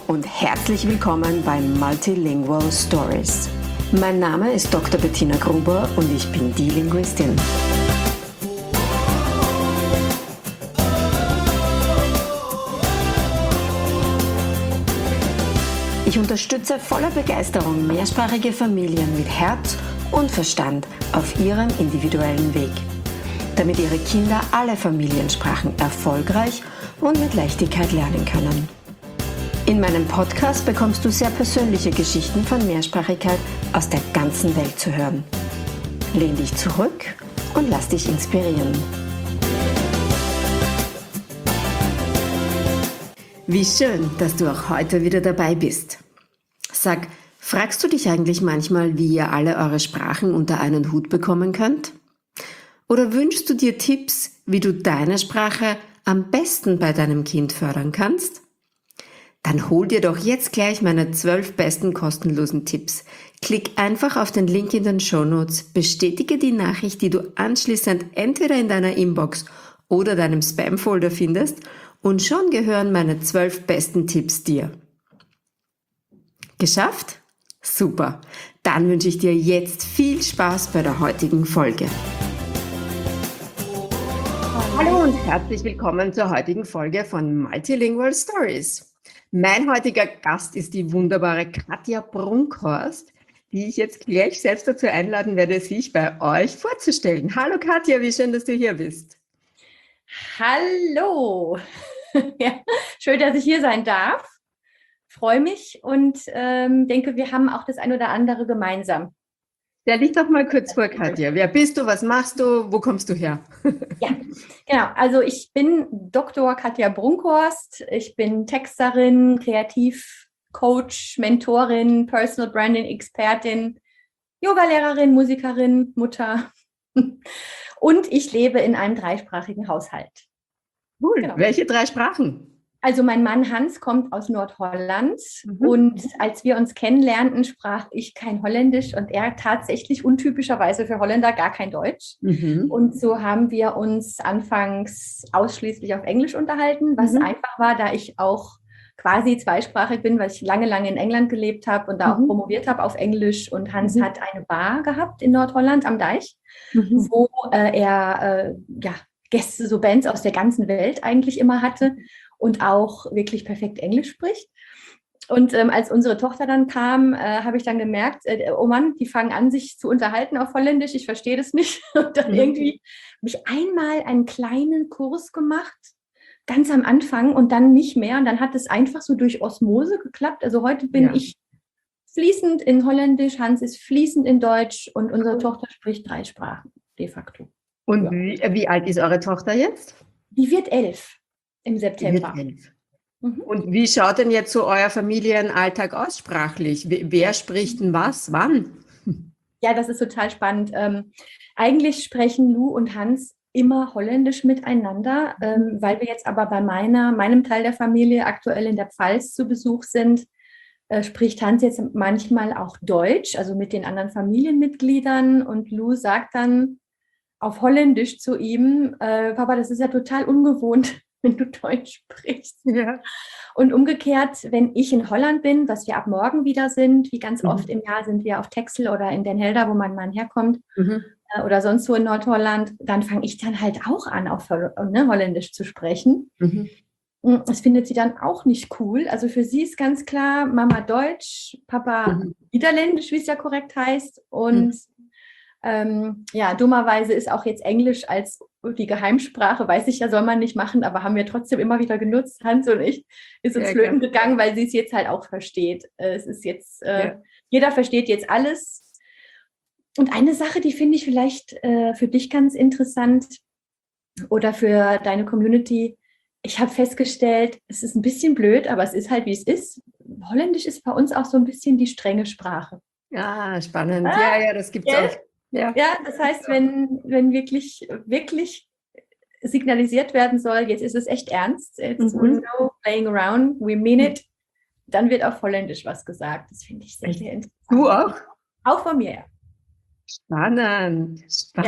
und herzlich willkommen bei Multilingual Stories. Mein Name ist Dr. Bettina Gruber und ich bin die Linguistin. Ich unterstütze voller Begeisterung mehrsprachige Familien mit Herz und Verstand auf ihrem individuellen Weg, damit ihre Kinder alle Familiensprachen erfolgreich und mit Leichtigkeit lernen können. In meinem Podcast bekommst du sehr persönliche Geschichten von Mehrsprachigkeit aus der ganzen Welt zu hören. Lehn dich zurück und lass dich inspirieren. Wie schön, dass du auch heute wieder dabei bist. Sag, fragst du dich eigentlich manchmal, wie ihr alle eure Sprachen unter einen Hut bekommen könnt? Oder wünschst du dir Tipps, wie du deine Sprache am besten bei deinem Kind fördern kannst? Dann hol dir doch jetzt gleich meine 12 besten kostenlosen Tipps. Klick einfach auf den Link in den Shownotes, bestätige die Nachricht, die du anschließend entweder in deiner Inbox oder deinem Spam-Folder findest und schon gehören meine 12 besten Tipps dir. Geschafft? Super! Dann wünsche ich dir jetzt viel Spaß bei der heutigen Folge. Hallo und herzlich willkommen zur heutigen Folge von Multilingual Stories. Mein heutiger Gast ist die wunderbare Katja Brunkhorst, die ich jetzt gleich selbst dazu einladen werde, sich bei euch vorzustellen. Hallo Katja, wie schön, dass du hier bist. Hallo! Ja, schön, dass ich hier sein darf. Freue mich und denke, wir haben auch das ein oder andere gemeinsam. Stell dich doch mal kurz vor, Katja. Wer bist du, was machst du, wo kommst du her? Ja, genau. Also ich bin Dr. Katja Brunkhorst. Ich bin Texterin, Kreativcoach, Mentorin, Personal Branding Expertin, Yogalehrerin, Musikerin, Mutter. Und ich lebe in einem dreisprachigen Haushalt. Cool. Genau. Welche 3 Sprachen? Also mein Mann Hans kommt aus Nordholland und als wir uns kennenlernten, sprach ich kein Holländisch und er tatsächlich untypischerweise für Holländer gar kein Deutsch. Und so haben wir uns anfangs ausschließlich auf Englisch unterhalten, was einfach war, da ich auch quasi zweisprachig bin, weil ich lange in England gelebt habe und da auch promoviert habe auf Englisch. Und Hans hat eine Bar gehabt in Nordholland am Deich, wo er Gäste, so Bands aus der ganzen Welt eigentlich immer hatte. Und auch wirklich perfekt Englisch spricht. Und als unsere Tochter dann kam, habe ich dann gemerkt, oh Mann, die fangen an, sich zu unterhalten auf Holländisch, ich verstehe das nicht. Und dann irgendwie habe ich einmal einen kleinen Kurs gemacht, ganz am Anfang und dann nicht mehr. Und dann hat es einfach so durch Osmose geklappt. Also heute bin ich fließend in Holländisch, Hans ist fließend in Deutsch und unsere Tochter spricht 3 Sprachen, de facto. Und wie alt ist eure Tochter jetzt? Die wird 11. Im September. Und wie schaut denn jetzt so euer Familienalltag aus sprachlich? Wer spricht denn was, wann? Ja, das ist total spannend. Eigentlich sprechen Lou und Hans immer Holländisch miteinander, weil wir jetzt aber bei meinem Teil der Familie aktuell in der Pfalz zu Besuch sind, spricht Hans jetzt manchmal auch Deutsch, also mit den anderen Familienmitgliedern und Lou sagt dann auf Holländisch zu ihm, Papa, das ist ja total ungewohnt, wenn du Deutsch sprichst. Ja. Und umgekehrt, wenn ich in Holland bin, was wir ab morgen wieder sind, wie ganz oft im Jahr sind wir auf Texel oder in Den Helder, wo mein Mann herkommt, oder sonst wo in Nordholland, dann fange ich dann halt auch an, auf Holländisch zu sprechen. Das findet sie dann auch nicht cool. Also für sie ist ganz klar, Mama Deutsch, Papa Niederländisch, wie es ja korrekt heißt. Und dummerweise ist auch jetzt Englisch als die Geheimsprache, weiß ich ja, soll man nicht machen, aber haben wir trotzdem immer wieder genutzt, Hans und ich, ist uns flöten gegangen, weil sie es jetzt halt auch versteht. Es ist jetzt, jeder versteht jetzt alles. Und eine Sache, die finde ich vielleicht für dich ganz interessant oder für deine Community, ich habe festgestellt, es ist ein bisschen blöd, aber es ist halt, wie es ist. Holländisch ist bei uns auch so ein bisschen die strenge Sprache. Ja, spannend. Ja, das gibt es auch. Ja, das heißt, wenn wirklich signalisiert werden soll, jetzt ist es echt ernst, it's no playing around, we mean it, dann wird auf Holländisch was gesagt. Das finde ich sehr, sehr interessant. Du auch? Auch von mir, ja. Spannend.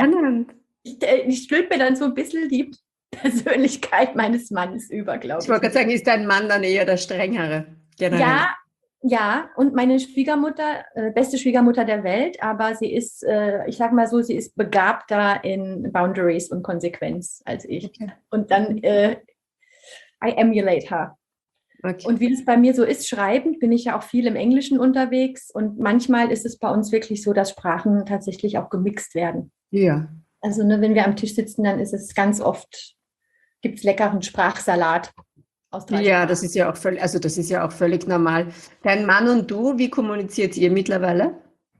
Ja. Ich stülpe mir dann so ein bisschen die Persönlichkeit meines Mannes über, glaube ich. Ich wollte gerade sagen, ist dein Mann dann eher der Strengere? generell. Ja, und meine Schwiegermutter, beste Schwiegermutter der Welt, aber sie ist, ich sag mal so, sie ist begabter in Boundaries und Konsequenz als ich. Okay. Und dann, I emulate her. Okay. Und wie es bei mir so ist, schreibend bin ich ja auch viel im Englischen unterwegs und manchmal ist es bei uns wirklich so, dass Sprachen tatsächlich auch gemixt werden. Ja. Also ne, wenn wir am Tisch sitzen, dann ist es ganz oft, gibt es leckeren Sprachsalat aus 3 Ja, Sprachen. das ist ja auch völlig, also das ist ja auch völlig normal. Dein Mann und du, wie kommuniziert ihr mittlerweile?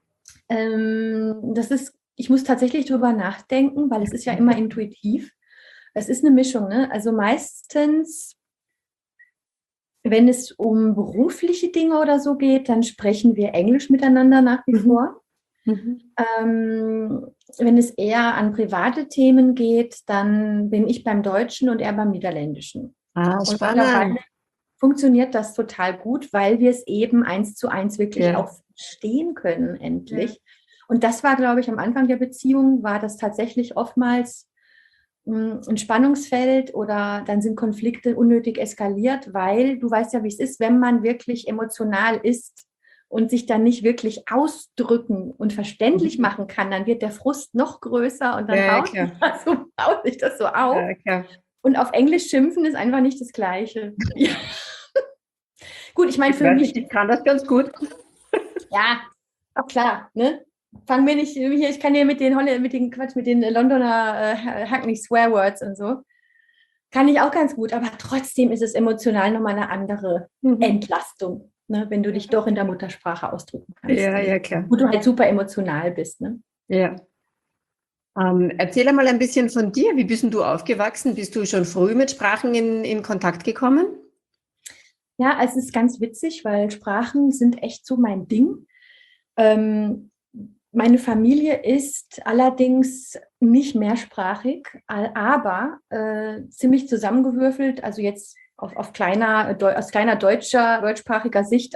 Ich muss tatsächlich drüber nachdenken, weil es ist ja immer intuitiv. Es ist eine Mischung, ne? Also meistens, wenn es um berufliche Dinge oder so geht, dann sprechen wir Englisch miteinander nach wie vor. Wenn es eher an private Themen geht, dann bin ich beim Deutschen und er beim Niederländischen. Ah, Und spannend. mittlerweile funktioniert das total gut, weil wir es eben 1:1 wirklich auch verstehen können, endlich. Ja. Und das war, glaube ich, am Anfang der Beziehung, war das tatsächlich oftmals ein Spannungsfeld oder dann sind Konflikte unnötig eskaliert, weil du weißt ja, wie es ist, wenn man wirklich emotional ist und sich dann nicht wirklich ausdrücken und verständlich machen kann, dann wird der Frust noch größer und dann baut sich das so auf. Ja, und auf Englisch schimpfen ist einfach nicht das Gleiche. Ja. Gut, ich meine, für mich. Ich kann das ganz gut. Ja, klar, ne? Fang mir nicht hier, ich kann ja mit den Londoner Hackney Swear Words und so. Kann ich auch ganz gut, aber trotzdem ist es emotional nochmal eine andere Entlastung, ne? Wenn du dich doch in der Muttersprache ausdrücken kannst. Ja, klar. Wo du halt super emotional bist, ne? Ja. Erzähl einmal ein bisschen von dir. Wie bist denn du aufgewachsen? Bist du schon früh mit Sprachen in Kontakt gekommen? Ja, es ist ganz witzig, weil Sprachen sind echt so mein Ding. Meine Familie ist allerdings nicht mehrsprachig, aber ziemlich zusammengewürfelt. Also jetzt aus kleiner deutschsprachiger Sicht.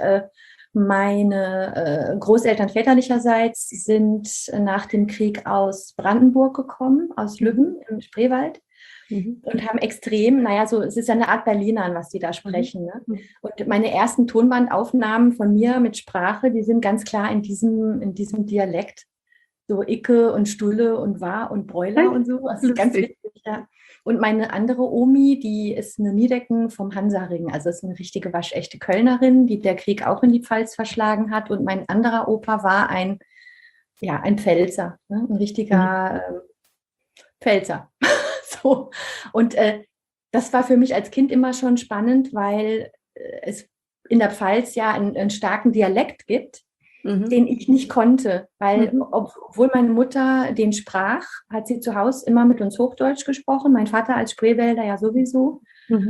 Meine Großeltern väterlicherseits sind nach dem Krieg aus Brandenburg gekommen, aus Lübben im Spreewald. Und haben extrem, es ist ja eine Art Berlinern, was die da sprechen. Ne? Und meine ersten Tonbandaufnahmen von mir mit Sprache, die sind ganz klar in diesem Dialekt. So Icke und Stulle und War und Bräuler und so. Das ist ganz witzig, ja. Und meine andere Omi, die ist eine Niedecken vom Hansaring, also ist eine richtige waschechte Kölnerin, die der Krieg auch in die Pfalz verschlagen hat. Und mein anderer Opa war ein Pfälzer, ne? Ein richtiger Pfälzer. So. Und das war für mich als Kind immer schon spannend, weil es in der Pfalz ja einen starken Dialekt gibt, den ich nicht konnte, weil obwohl meine Mutter den sprach, hat sie zu Hause immer mit uns Hochdeutsch gesprochen, mein Vater als Spreewälder ja sowieso.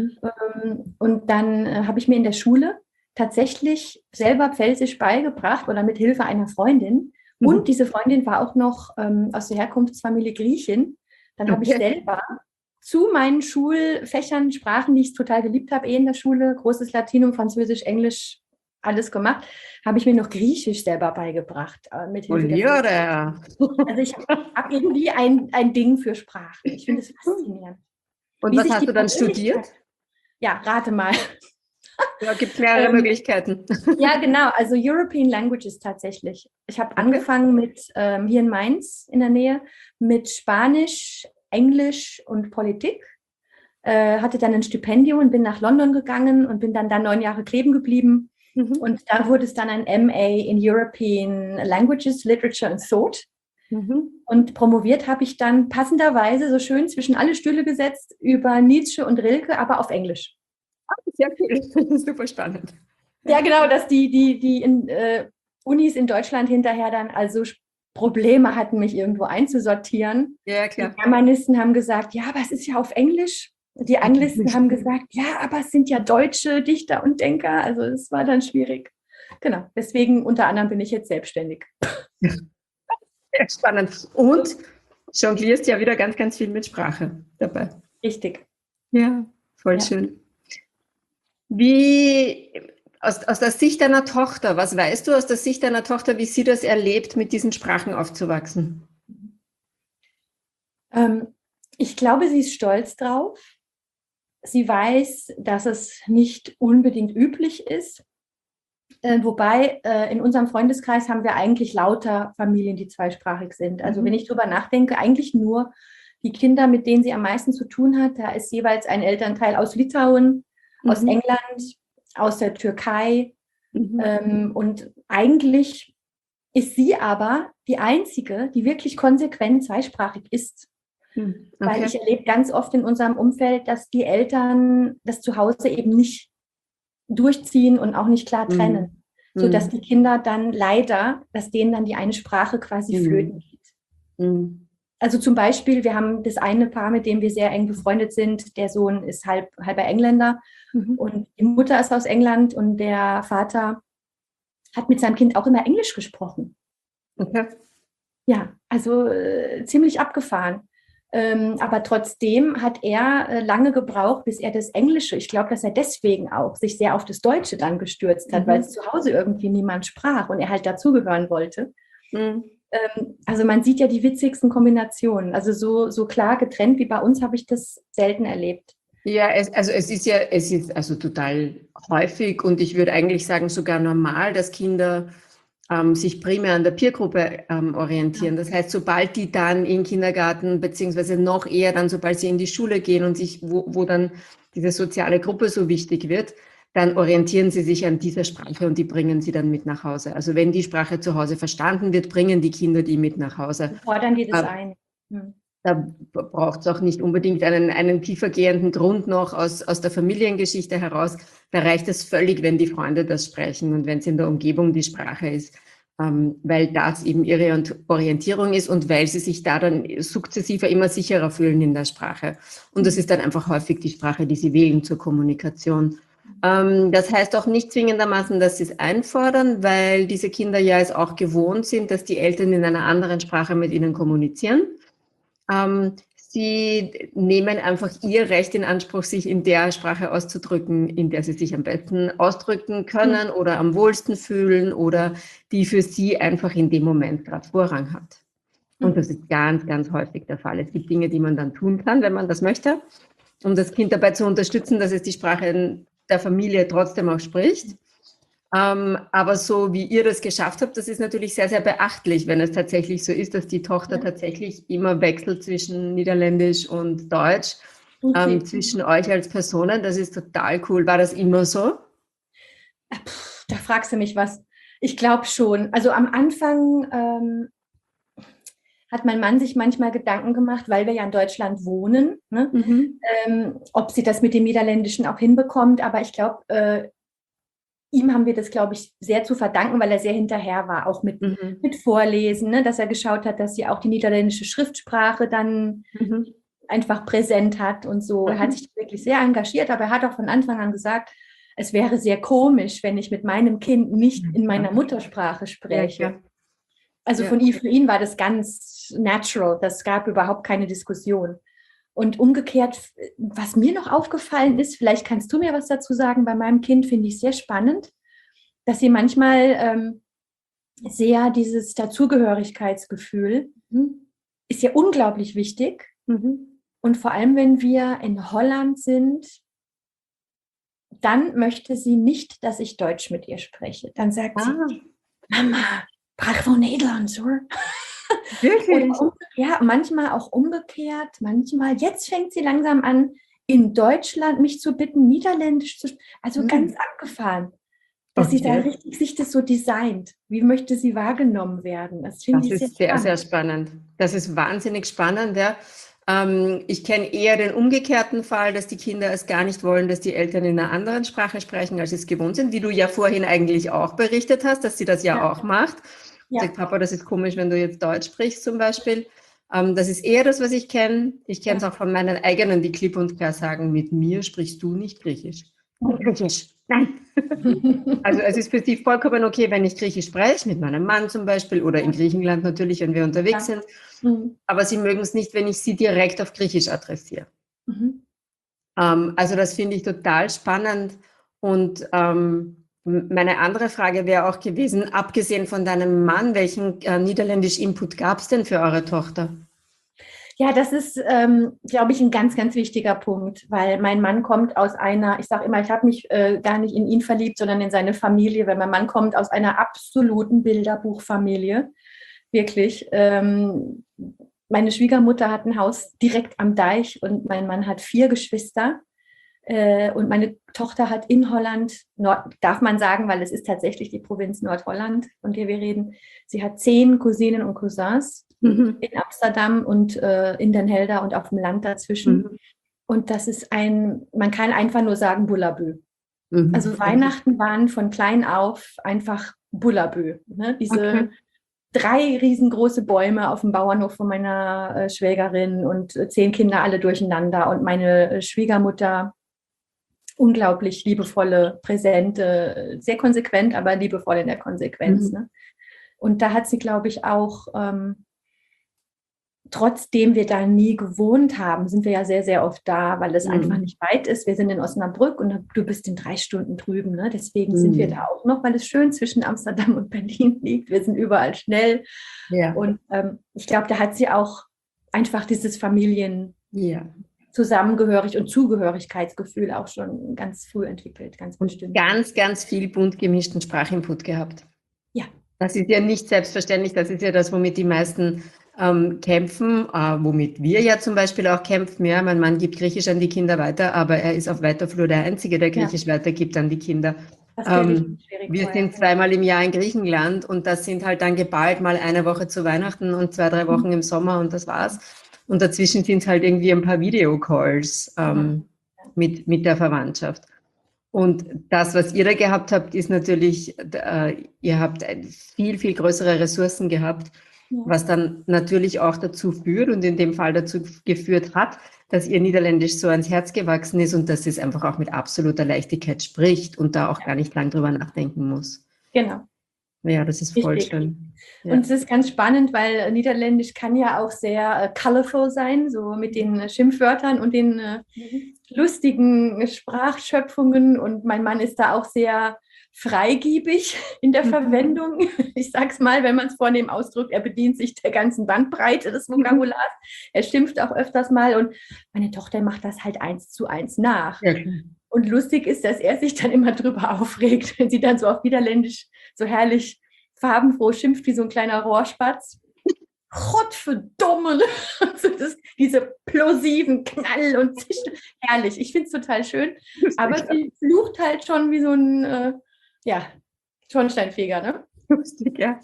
Und dann habe ich mir in der Schule tatsächlich selber Pfälzisch beigebracht oder mit Hilfe einer Freundin. Und diese Freundin war auch noch aus der Herkunftsfamilie Griechin. Dann habe ich selber zu meinen Schulfächern, Sprachen, die ich total geliebt habe, in der Schule, großes Latinum, Französisch, Englisch, alles gemacht, habe ich mir noch Griechisch selber beigebracht. Mit Hilfe der Also ich habe irgendwie ein Ding für Sprachen. Ich finde es faszinierend. Und was hast du dann studiert? Ja, rate mal. Ja, gibt es mehrere Möglichkeiten. Ja, genau. Also European Languages tatsächlich. Ich habe angefangen mit, hier in Mainz in der Nähe, mit Spanisch, Englisch und Politik. Hatte dann ein Stipendium und bin nach London gegangen und bin dann da 9 Jahre kleben geblieben. Und da wurde es dann ein MA in European Languages, Literature and Thought. Und promoviert habe ich dann passenderweise so schön zwischen alle Stühle gesetzt über Nietzsche und Rilke, aber auf Englisch. Sehr cool, super spannend. Ja, genau, dass die Unis in Deutschland hinterher dann also Probleme hatten, mich irgendwo einzusortieren. Ja, klar. Die Germanisten haben gesagt, ja, aber es ist ja auf Englisch. Die Anglisten haben gesagt, ja, aber es sind ja deutsche Dichter und Denker. Also es war dann schwierig. Genau, deswegen unter anderem bin ich jetzt selbstständig. Sehr spannend. Und jonglierst ja wieder ganz, ganz viel mit Sprache dabei. Richtig. Ja, voll schön. Wie, aus der Sicht deiner Tochter, was weißt du aus der Sicht deiner Tochter, wie sie das erlebt, mit diesen Sprachen aufzuwachsen? Ich glaube, sie ist stolz drauf. Sie weiß, dass es nicht unbedingt üblich ist. Wobei in unserem Freundeskreis haben wir eigentlich lauter Familien, die zweisprachig sind. Also wenn ich drüber nachdenke, eigentlich nur die Kinder, mit denen sie am meisten zu tun hat, da ist jeweils ein Elternteil aus Litauen, aus England, aus der Türkei. Und eigentlich ist sie aber die Einzige, die wirklich konsequent zweisprachig ist. Okay. Weil ich erlebe ganz oft in unserem Umfeld, dass die Eltern das zu Hause eben nicht durchziehen und auch nicht klar trennen. Sodass die Kinder dann leider, dass denen dann die eine Sprache quasi flöten geht. Also zum Beispiel, wir haben das eine Paar, mit dem wir sehr eng befreundet sind. Der Sohn ist halber Engländer und die Mutter ist aus England und der Vater hat mit seinem Kind auch immer Englisch gesprochen. Okay. Ja, also ziemlich abgefahren. Aber trotzdem hat er lange gebraucht, bis er das Englische, ich glaube, dass er deswegen auch sich sehr auf das Deutsche dann gestürzt hat, weil es zu Hause irgendwie niemand sprach und er halt dazugehören wollte. Also man sieht ja die witzigsten Kombinationen. Also so klar getrennt wie bei uns habe ich das selten erlebt. Ja, es ist also total häufig und ich würde eigentlich sagen sogar normal, dass Kinder sich primär an der Peergruppe orientieren. Das heißt, sobald die dann in den Kindergarten, beziehungsweise noch eher dann, sobald sie in die Schule gehen und wo dann diese soziale Gruppe so wichtig wird, dann orientieren sie sich an dieser Sprache und die bringen sie dann mit nach Hause. Also wenn die Sprache zu Hause verstanden wird, bringen die Kinder die mit nach Hause. Fordern die das ein. Da braucht es auch nicht unbedingt einen tiefergehenden Grund noch aus der Familiengeschichte heraus. Da reicht es völlig, wenn die Freunde das sprechen und wenn es in der Umgebung die Sprache ist, weil das eben ihre Orientierung ist und weil sie sich da dann sukzessive immer sicherer fühlen in der Sprache. Und das ist dann einfach häufig die Sprache, die sie wählen zur Kommunikation. Das heißt auch nicht zwingendermaßen, dass sie es einfordern, weil diese Kinder ja es auch gewohnt sind, dass die Eltern in einer anderen Sprache mit ihnen kommunizieren. Sie nehmen einfach ihr Recht in Anspruch, sich in der Sprache auszudrücken, in der sie sich am besten ausdrücken können oder am wohlsten fühlen oder die für sie einfach in dem Moment gerade Vorrang hat. Und das ist ganz, ganz häufig der Fall. Es gibt Dinge, die man dann tun kann, wenn man das möchte, um das Kind dabei zu unterstützen, dass es die Sprache der Familie trotzdem auch spricht. Aber so wie ihr das geschafft habt, das ist natürlich sehr, sehr beachtlich, wenn es tatsächlich so ist, dass die Tochter tatsächlich immer wechselt zwischen Niederländisch und Deutsch, zwischen euch als Personen. Das ist total cool. War das immer so? Da fragst du mich was. Ich glaube schon. Also am Anfang hat mein Mann sich manchmal Gedanken gemacht, weil wir ja in Deutschland wohnen, ne? Ob sie das mit dem Niederländischen auch hinbekommt. Aber ich glaube, ihm haben wir das, glaube ich, sehr zu verdanken, weil er sehr hinterher war, auch mit Vorlesen, ne? Dass er geschaut hat, dass sie auch die niederländische Schriftsprache dann einfach präsent hat und so. Er hat sich wirklich sehr engagiert, aber er hat auch von Anfang an gesagt, es wäre sehr komisch, wenn ich mit meinem Kind nicht in meiner Muttersprache spreche. Ja. Also für ihn war das ganz natural, das gab überhaupt keine Diskussion. Und umgekehrt, was mir noch aufgefallen ist, vielleicht kannst du mir was dazu sagen, bei meinem Kind finde ich sehr spannend, dass sie manchmal sehr dieses Dazugehörigkeitsgefühl ist ja unglaublich wichtig. Und vor allem, wenn wir in Holland sind, dann möchte sie nicht, dass ich Deutsch mit ihr spreche. Dann sagt sie, Mama, sprach von Nederlands, hoor. Wirklich? Ja, manchmal auch umgekehrt. Manchmal, jetzt fängt sie langsam an, in Deutschland mich zu bitten, Niederländisch zu sprechen. Also ganz abgefahren. Dass sie da richtig sich das so designt. Wie möchte sie wahrgenommen werden? Das finde ich sehr, sehr spannend. Das ist wahnsinnig spannend, ja. Ich kenne eher den umgekehrten Fall, dass die Kinder es gar nicht wollen, dass die Eltern in einer anderen Sprache sprechen, als sie es gewohnt sind, wie du ja vorhin eigentlich auch berichtet hast, dass sie das ja auch macht. Ja. Sagt, Papa, das ist komisch, wenn du jetzt Deutsch sprichst zum Beispiel. Das ist eher das, was ich kenne. Ich kenne es auch von meinen eigenen, die klipp und klar sagen, mit mir sprichst du nicht Griechisch. Griechisch, nein. Also es ist für sie vollkommen okay, wenn ich Griechisch spreche, mit meinem Mann zum Beispiel oder in Griechenland natürlich, wenn wir unterwegs sind. Aber sie mögen es nicht, wenn ich sie direkt auf Griechisch adressiere. Also das finde ich total spannend. Und meine andere Frage wäre auch gewesen, abgesehen von deinem Mann, welchen Niederländisch-Input gab es denn für eure Tochter? Ja, das ist, glaube ich, ein ganz, ganz wichtiger Punkt, weil mein Mann kommt aus einer, ich sage immer, ich habe mich gar nicht in ihn verliebt, sondern in seine Familie, weil mein Mann kommt aus einer absoluten Bilderbuchfamilie. Wirklich. Meine Schwiegermutter hat ein Haus direkt am Deich und mein Mann hat 4 Geschwister. Und meine Tochter hat in Holland, darf man sagen, weil es ist tatsächlich die Provinz Nordholland, von der wir reden, sie hat 10 Cousinen und Cousins in Amsterdam und in Den Helder und auf dem Land dazwischen. Und das ist man kann einfach nur sagen Bullabü. Also Weihnachten waren von klein auf einfach Bullabü. Ne? Diese 3 riesengroße Bäume auf dem Bauernhof von meiner Schwägerin und 10 Kinder alle durcheinander und meine Schwiegermutter unglaublich liebevolle, präsente, sehr konsequent, aber liebevoll in der Konsequenz. Ne? Und da hat sie, glaube ich, auch, trotzdem wir da nie gewohnt haben, sind wir ja sehr, sehr oft da, weil es einfach nicht weit ist. Wir sind in Osnabrück und du bist in 3 Stunden drüben. Ne? Deswegen sind wir da auch noch, weil es schön zwischen Amsterdam und Berlin liegt. Wir sind überall schnell. Ja. Und ich glaube, da hat sie auch einfach dieses Zusammengehörig und Zugehörigkeitsgefühl auch schon ganz früh entwickelt, ganz bestimmt. Ganz, ganz viel bunt gemischten Sprachinput gehabt. Ja. Das ist ja nicht selbstverständlich, das ist ja das, womit die meisten kämpfen, womit wir ja zum Beispiel auch kämpfen. Ja, mein Mann gibt Griechisch an die Kinder weiter, aber er ist auf weiter Flur der Einzige, der Griechisch weitergibt an die Kinder. Wir sind 2-mal im Jahr in Griechenland und das sind halt dann geballt mal eine Woche zu Weihnachten und 2, 3 Wochen im Sommer und das war's. Und dazwischen sind es halt irgendwie ein paar Videocalls mit der Verwandtschaft. Und das, was ihr da gehabt habt, ist natürlich, ihr habt viel, viel größere Ressourcen gehabt, was dann natürlich auch dazu führt und in dem Fall dazu geführt hat, dass ihr Niederländisch so ans Herz gewachsen ist und dass es einfach auch mit absoluter Leichtigkeit spricht und da auch gar nicht lang drüber nachdenken muss. Genau. Ja, das ist voll schön. Ja. Und es ist ganz spannend, weil Niederländisch kann ja auch sehr colorful sein, so mit den Schimpfwörtern und den lustigen Sprachschöpfungen. Und mein Mann ist da auch sehr freigiebig in der Verwendung. Ich sag's mal, wenn man es vornehm ausdrückt, er bedient sich der ganzen Bandbreite des Vokabulars. Er schimpft auch öfters mal und meine Tochter macht das halt 1:1 nach. Ja. Und lustig ist, dass er sich dann immer drüber aufregt, wenn sie dann so auf Niederländisch so herrlich farbenfroh schimpft wie so ein kleiner Rohrspatz. Gottverdomme! Also diese plosiven Knall und herrlich. Ich finde es total schön. Aber sie flucht halt schon wie so ein Schornsteinfeger, ne? Lustig, ja.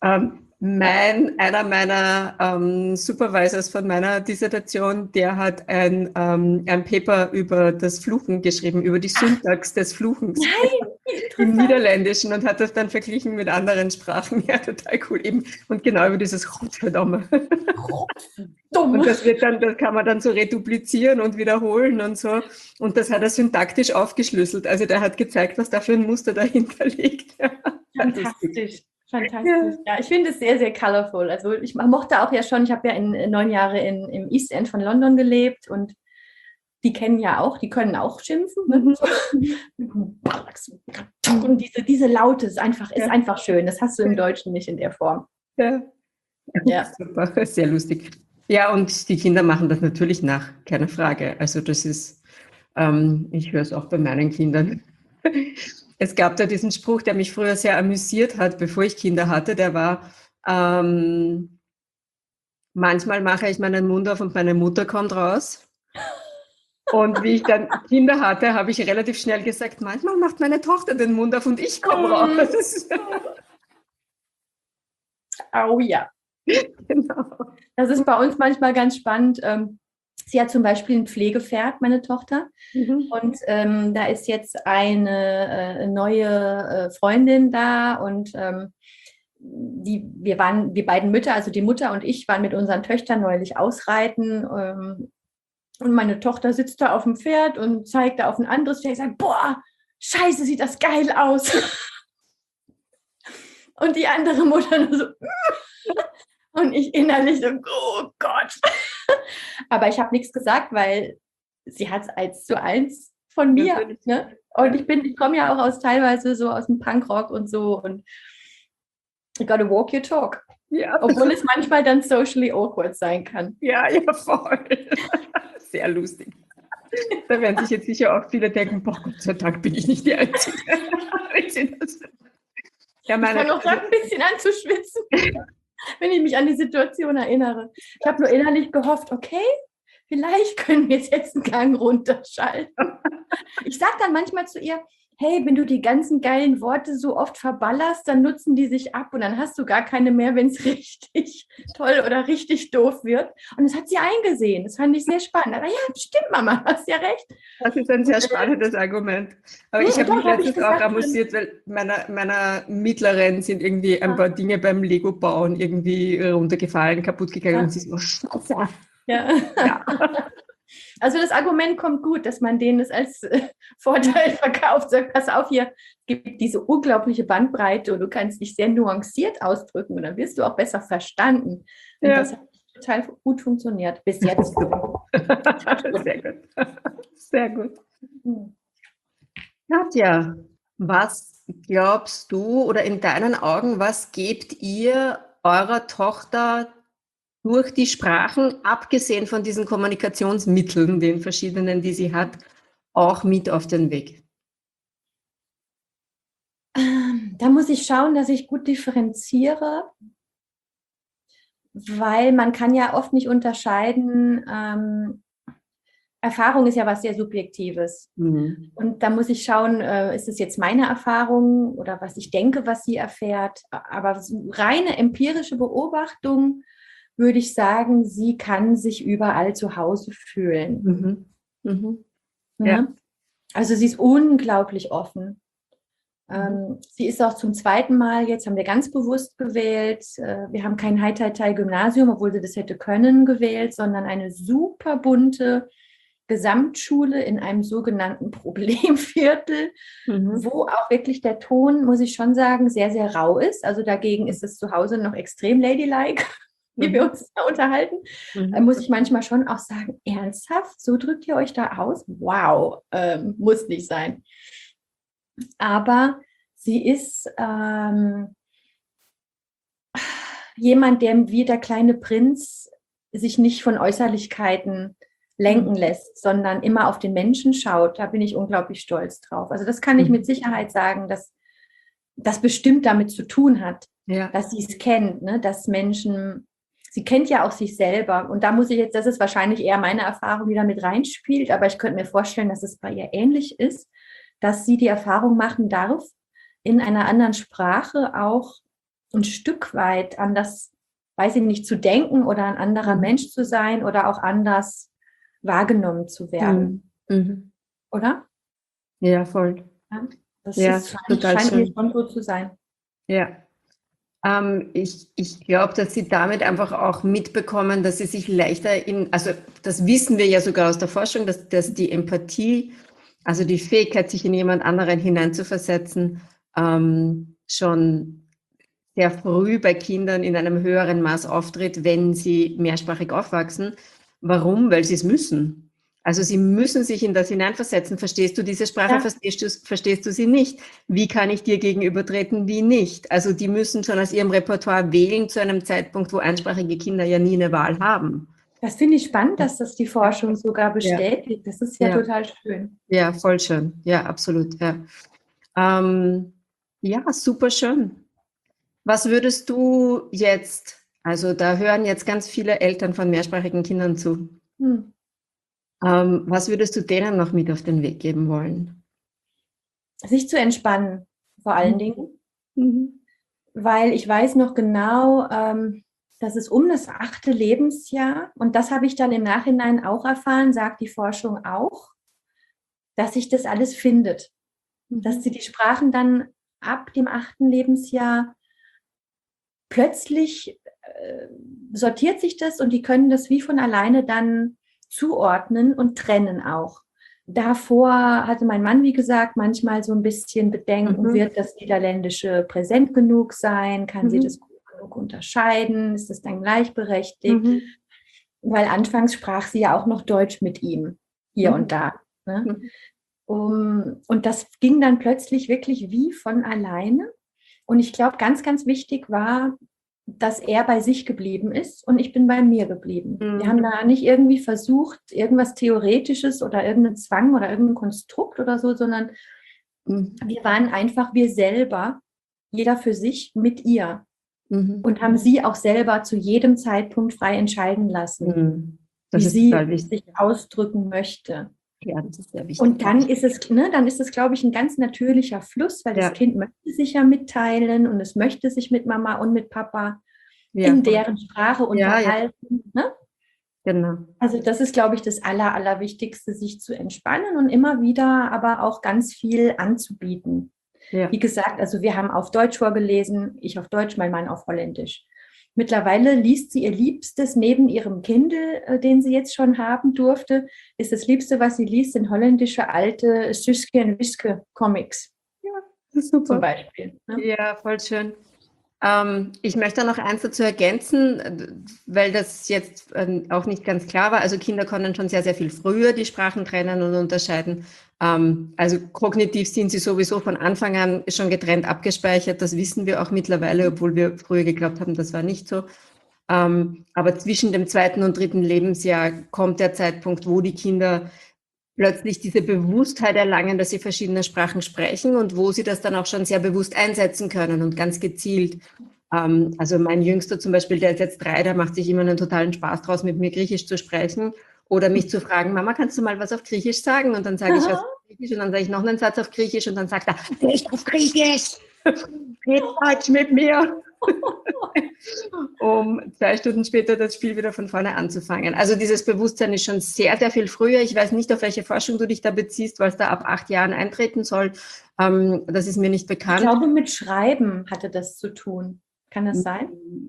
Einer meiner Supervisors von meiner Dissertation, der hat ein Paper über das Fluchen geschrieben, über die Syntax des Fluchens. Nein, im Niederländischen und hat das dann verglichen mit anderen Sprachen. Ja, total cool. Eben. Und genau über dieses Gottverdomme. Und das kann man dann so reduplizieren und wiederholen und so. Und das hat er syntaktisch aufgeschlüsselt. Also der hat gezeigt, was da für ein Muster dahinter liegt. Fantastisch. Fantastisch. Ja, ich finde es sehr, sehr colorful. Also ich mochte auch ja schon, ich habe ja 9 Jahre im East End von London gelebt und die können auch schimpfen. Ne? Und diese Laute ist einfach schön. Das hast du im Deutschen nicht in der Form. Ja. Super, sehr lustig. Ja, und die Kinder machen das natürlich nach, keine Frage. Also das ist, ich höre es auch bei meinen Kindern. Es gab da diesen Spruch, der mich früher sehr amüsiert hat, bevor ich Kinder hatte, der war, manchmal mache ich meinen Mund auf und meine Mutter kommt raus. Und wie ich dann Kinder hatte, habe ich relativ schnell gesagt, manchmal macht meine Tochter den Mund auf und ich komme raus. Oh ja. Genau. Das ist bei uns manchmal ganz spannend. Sie hat zum Beispiel ein Pflegepferd, meine Tochter. Und da ist jetzt eine neue Freundin da und wir beiden Mütter, also die Mutter und ich, waren mit unseren Töchtern neulich ausreiten. Und meine Tochter sitzt da auf dem Pferd und zeigt da auf ein anderes Pferd und sagt, boah, scheiße, sieht das geil aus. Und die andere Mutter nur so, und ich innerlich so, oh Gott. Aber ich habe nichts gesagt, weil sie hat es 1:1 von mir. Ne? Und ich komme ja auch teilweise so aus dem Punkrock und so. Und you gotta walk your talk. Ja, Obwohl es manchmal dann socially awkward sein kann. ja, voll. Sehr lustig. Da werden sich jetzt sicher auch viele denken, boah, Gott sei Dank bin ich nicht die Einzige. Ja, Ich fange auch gerade ein bisschen an zu schwitzen, wenn ich mich an die Situation erinnere. Ich habe nur innerlich gehofft, okay, vielleicht können wir jetzt einen Gang runterschalten. Ich sage dann manchmal zu ihr, hey, wenn du die ganzen geilen Worte so oft verballerst, dann nutzen die sich ab und dann hast du gar keine mehr, wenn es richtig toll oder richtig doof wird. Und das hat sie eingesehen. Das fand ich sehr spannend. Aber ja, stimmt, Mama, hast ja recht. Das ist ein sehr spannendes Argument. Aber ich habe mich letztens auch amüsiert, weil meiner Mittleren sind irgendwie ein paar Dinge beim Lego-Bauen irgendwie runtergefallen, kaputt gegangen und sie so, Scheiße. Ja. Also das Argument kommt gut, dass man denen es als Vorteil verkauft. Sagt, pass auf, hier gibt diese unglaubliche Bandbreite und du kannst dich sehr nuanciert ausdrücken und dann wirst du auch besser verstanden. Und das hat total gut funktioniert bis jetzt. Sehr gut. Sehr gut. Katja, was glaubst du oder in deinen Augen, was gebt ihr eurer Tochter durch die Sprachen, abgesehen von diesen Kommunikationsmitteln, den verschiedenen, die sie hat, auch mit auf den Weg? Da muss ich schauen, dass ich gut differenziere, weil man kann ja oft nicht unterscheiden. Erfahrung ist ja was sehr Subjektives. Mhm. Und da muss ich schauen, ist es jetzt meine Erfahrung oder was ich denke, was sie erfährt. Aber reine empirische Beobachtung würde ich sagen, sie kann sich überall zu Hause fühlen. Mhm. Mhm. Ja. Also sie ist unglaublich offen. Sie ist auch zum zweiten Mal, jetzt haben wir ganz bewusst gewählt, wir haben kein Hai-Tai-Tai-Gymnasium, obwohl sie das hätte können, gewählt, sondern eine super bunte Gesamtschule in einem sogenannten Problemviertel, wo auch wirklich der Ton, muss ich schon sagen, sehr, sehr rau ist. Also dagegen ist es zu Hause noch extrem ladylike, wie wir uns da unterhalten. Muss ich manchmal schon auch sagen, ernsthaft, so drückt ihr euch da aus? Wow, muss nicht sein. Aber sie ist jemand, der wie der kleine Prinz sich nicht von Äußerlichkeiten lenken lässt, sondern immer auf den Menschen schaut. Da bin ich unglaublich stolz drauf. Also das kann ich mit Sicherheit sagen, dass das bestimmt damit zu tun hat, dass sie es kennt, ne? Dass Menschen, sie kennt ja auch sich selber. Und da muss ich jetzt, das ist wahrscheinlich eher meine Erfahrung, die da mit reinspielt, aber ich könnte mir vorstellen, dass es bei ihr ähnlich ist, dass sie die Erfahrung machen darf, in einer anderen Sprache auch ein Stück weit anders, weiß ich nicht, zu denken oder ein anderer Mensch zu sein oder auch anders wahrgenommen zu werden. Oder? Ja, voll. Ja, das scheint mir schon so zu sein. Ja. Ich glaube, dass sie damit einfach auch mitbekommen, dass sie sich leichter also das wissen wir ja sogar aus der Forschung, dass die Empathie, also die Fähigkeit, sich in jemand anderen hineinzuversetzen, schon sehr früh bei Kindern in einem höheren Maß auftritt, wenn sie mehrsprachig aufwachsen. Warum? Weil sie es müssen. Also sie müssen sich in das hineinversetzen. Verstehst du diese Sprache? Verstehst du sie nicht? Wie kann ich dir gegenübertreten? Wie nicht? Also die müssen schon aus ihrem Repertoire wählen zu einem Zeitpunkt, wo einsprachige Kinder ja nie eine Wahl haben. Das finde ich spannend, dass das die Forschung sogar bestätigt. Das ist ja total schön. Ja, voll schön. Ja, absolut. Ja, super schön. Was würdest du jetzt, also da hören jetzt ganz viele Eltern von mehrsprachigen Kindern zu. Was würdest du denen noch mit auf den Weg geben wollen? Sich zu entspannen, vor allen Dingen. Weil ich weiß noch genau, dass es um das 8. Lebensjahr, und das habe ich dann im Nachhinein auch erfahren, sagt die Forschung auch, dass sich das alles findet. Dass sie die Sprachen dann ab dem 8. Lebensjahr plötzlich sortiert sich das und die können das wie von alleine dann zuordnen und trennen auch. Davor hatte mein Mann, wie gesagt, manchmal so ein bisschen Bedenken, wird das Niederländische präsent genug sein? Kann sie das gut genug unterscheiden? Ist das dann gleichberechtigt? Weil anfangs sprach sie ja auch noch Deutsch mit ihm, hier und da. Ne? Und das ging dann plötzlich wirklich wie von alleine. Und ich glaube, ganz, ganz wichtig war, dass er bei sich geblieben ist und ich bin bei mir geblieben. Mhm. Wir haben da nicht irgendwie versucht, irgendwas Theoretisches oder irgendeinen Zwang oder irgendein Konstrukt oder so, sondern wir waren einfach wir selber, jeder für sich mit ihr und haben sie auch selber zu jedem Zeitpunkt frei entscheiden lassen, Das wie ist sie total wichtig. sich ausdrücken möchte. Ja, das ist sehr wichtig. Und dann ist es, glaube ich, ein ganz natürlicher Fluss, weil das Kind möchte sich ja mitteilen und es möchte sich mit Mama und mit Papa in deren Sprache unterhalten. Ja. Ne? Genau. Also das ist, glaube ich, das Allerwichtigste, sich zu entspannen und immer wieder aber auch ganz viel anzubieten. Ja. Wie gesagt, also wir haben auf Deutsch vorgelesen, ich auf Deutsch, mein Mann auf Holländisch. Mittlerweile liest sie ihr Liebstes neben ihrem Kindle, den sie jetzt schon haben durfte, ist das Liebste, was sie liest, sind holländische alte Suske und Wiske Comics. Ja, das ist super. Zum Beispiel. Ne? Ja, voll schön. Ich möchte noch eins dazu ergänzen, weil das jetzt auch nicht ganz klar war. Also Kinder können schon sehr, sehr viel früher die Sprachen trennen und unterscheiden. Also kognitiv sind sie sowieso von Anfang an schon getrennt abgespeichert. Das wissen wir auch mittlerweile, obwohl wir früher geglaubt haben, das war nicht so. Aber zwischen dem 2. und 3. Lebensjahr kommt der Zeitpunkt, wo die Kinder plötzlich diese Bewusstheit erlangen, dass sie verschiedene Sprachen sprechen und wo sie das dann auch schon sehr bewusst einsetzen können und ganz gezielt. Also mein Jüngster zum Beispiel, der ist jetzt 3, der macht sich immer einen totalen Spaß draus, mit mir Griechisch zu sprechen oder mich zu fragen, Mama, kannst du mal was auf Griechisch sagen? Und dann sage ich was auf Griechisch und dann sage ich noch einen Satz auf Griechisch und dann sagt er, nicht auf Griechisch, red Deutsch mit mir. Um 2 Stunden später das Spiel wieder von vorne anzufangen. Also dieses Bewusstsein ist schon sehr, sehr viel früher. Ich weiß nicht, auf welche Forschung du dich da beziehst, weil es da ab 8 Jahren eintreten soll. Das ist mir nicht bekannt. Ich glaube, mit Schreiben hatte das zu tun. Kann das sein?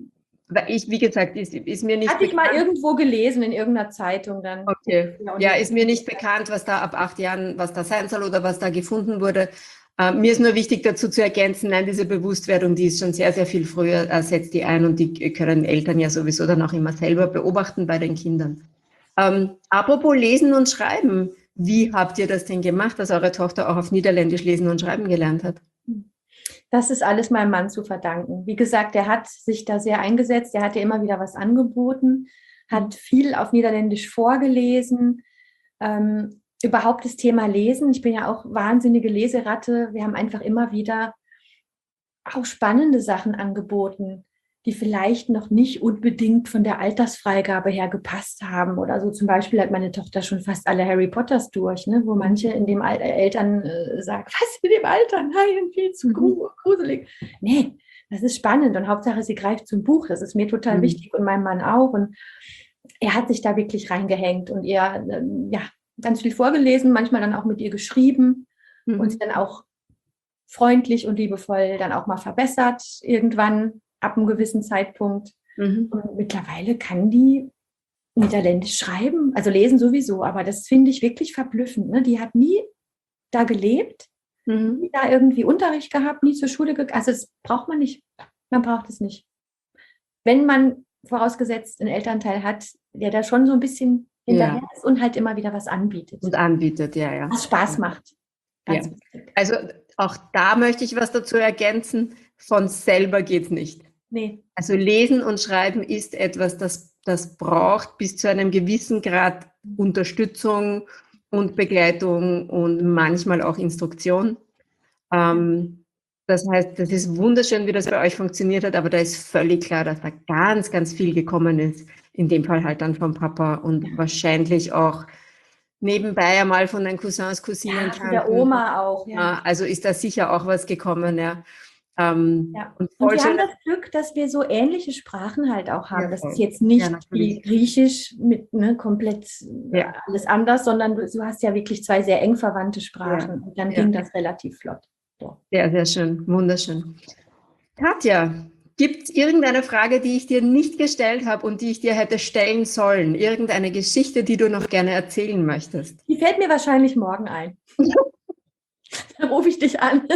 Wie gesagt, ist mir nicht bekannt. Hatte ich mal irgendwo gelesen, in irgendeiner Zeitung dann. Okay. Ja, ist mir nicht bekannt, was da ab 8 Jahren, was da sein soll oder was da gefunden wurde. Mir ist nur wichtig dazu zu ergänzen, nein, diese Bewusstwerdung, die ist schon sehr, sehr viel früher, setzt die ein und die können Eltern ja sowieso dann auch immer selber beobachten bei den Kindern. Apropos Lesen und Schreiben, wie habt ihr das denn gemacht, dass eure Tochter auch auf Niederländisch lesen und schreiben gelernt hat? Das ist alles meinem Mann zu verdanken. Wie gesagt, der hat sich da sehr eingesetzt, der hat ihr immer wieder was angeboten, hat viel auf Niederländisch vorgelesen, überhaupt das Thema Lesen. Ich bin ja auch wahnsinnige Leseratte. Wir haben einfach immer wieder auch spannende Sachen angeboten, die vielleicht noch nicht unbedingt von der Altersfreigabe her gepasst haben. Oder so zum Beispiel hat meine Tochter schon fast alle Harry Potters durch, ne? Wo manche in dem Alter Eltern sagen, was in dem Alter? Nein, viel zu gruselig. Nee, das ist spannend und Hauptsache, sie greift zum Buch. Das ist mir total wichtig und meinem Mann auch. Und er hat sich da wirklich reingehängt und er, ganz viel vorgelesen, manchmal dann auch mit ihr geschrieben und sie dann auch freundlich und liebevoll dann auch mal verbessert, irgendwann ab einem gewissen Zeitpunkt. Und mittlerweile kann die Niederländisch schreiben, also lesen sowieso, aber das finde ich wirklich verblüffend. Ne? Die hat nie da gelebt, nie da irgendwie Unterricht gehabt, nie zur Schule gegangen. Also das braucht man nicht. Man braucht es nicht. Wenn man vorausgesetzt einen Elternteil hat, der da schon so ein bisschen hinterher ist und halt immer wieder was anbietet. Und anbietet, ja. Was Spaß macht. Ganz wichtig. Also auch da möchte ich was dazu ergänzen. Von selber geht's nicht. Nee. Also Lesen und Schreiben ist etwas, das braucht bis zu einem gewissen Grad Unterstützung und Begleitung und manchmal auch Instruktion. Das heißt, das ist wunderschön, wie das bei euch funktioniert hat, aber da ist völlig klar, dass da ganz, ganz viel gekommen ist. In dem Fall halt dann vom Papa und wahrscheinlich auch nebenbei einmal von den Cousins, Cousinen. Ja, von der Oma auch. Ja. Also ist da sicher auch was gekommen, ja. Und wir haben das Glück, dass wir so ähnliche Sprachen halt auch haben. Das ist jetzt nicht wie Griechisch mit komplett alles anders, sondern du hast ja wirklich 2 sehr eng verwandte Sprachen. Und dann ging das relativ flott. So. Sehr, sehr schön. Wunderschön. Katja, gibt es irgendeine Frage, die ich dir nicht gestellt habe und die ich dir hätte stellen sollen? Irgendeine Geschichte, die du noch gerne erzählen möchtest? Die fällt mir wahrscheinlich morgen ein. Dann rufe ich dich an.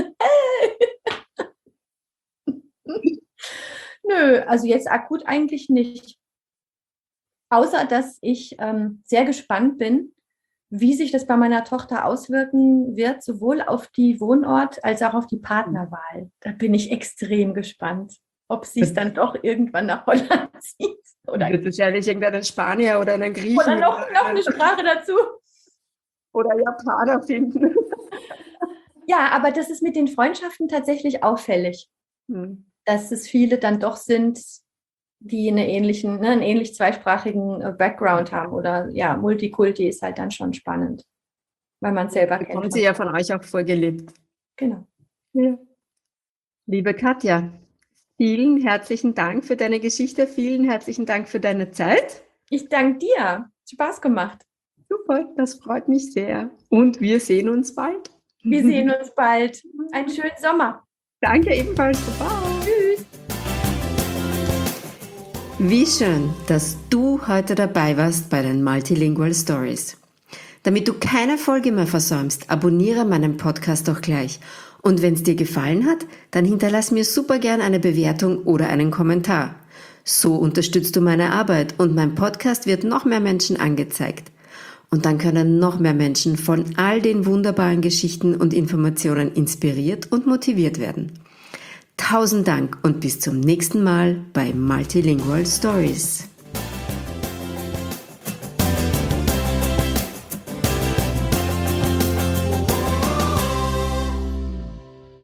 Nö, also jetzt akut eigentlich nicht. Außer, dass ich sehr gespannt bin, wie sich das bei meiner Tochter auswirken wird, sowohl auf die Wohnort- als auch auf die Partnerwahl. Da bin ich extrem gespannt. ob sie es dann doch irgendwann nach Holland zieht. Oder wird wahrscheinlich irgendeinen Spanier oder einen Griechen. Oder noch eine Sprache dazu. Oder Japaner finden. Ja, aber das ist mit den Freundschaften tatsächlich auffällig. Dass es viele dann doch sind, die einen ähnlich zweisprachigen Background haben. Oder ja, Multikulti ist halt dann schon spannend, weil man es selber kennt. Bekommt sie ja von euch auch vorgelebt. Genau. Ja. Liebe Katja, vielen herzlichen Dank für deine Geschichte. Vielen herzlichen Dank für deine Zeit. Ich danke dir. Hat Spaß gemacht. Super, das freut mich sehr. Und wir sehen uns bald. Wir sehen uns bald. Einen schönen Sommer. Danke ebenfalls. Bye. Tschüss. Wie schön, dass du heute dabei warst bei den Multilingual Stories. Damit du keine Folge mehr versäumst, abonniere meinen Podcast doch gleich. Und wenn es dir gefallen hat, dann hinterlass mir super gern eine Bewertung oder einen Kommentar. So unterstützt du meine Arbeit und mein Podcast wird noch mehr Menschen angezeigt. Und dann können noch mehr Menschen von all den wunderbaren Geschichten und Informationen inspiriert und motiviert werden. 1000 Dank und bis zum nächsten Mal bei Multilingual Stories.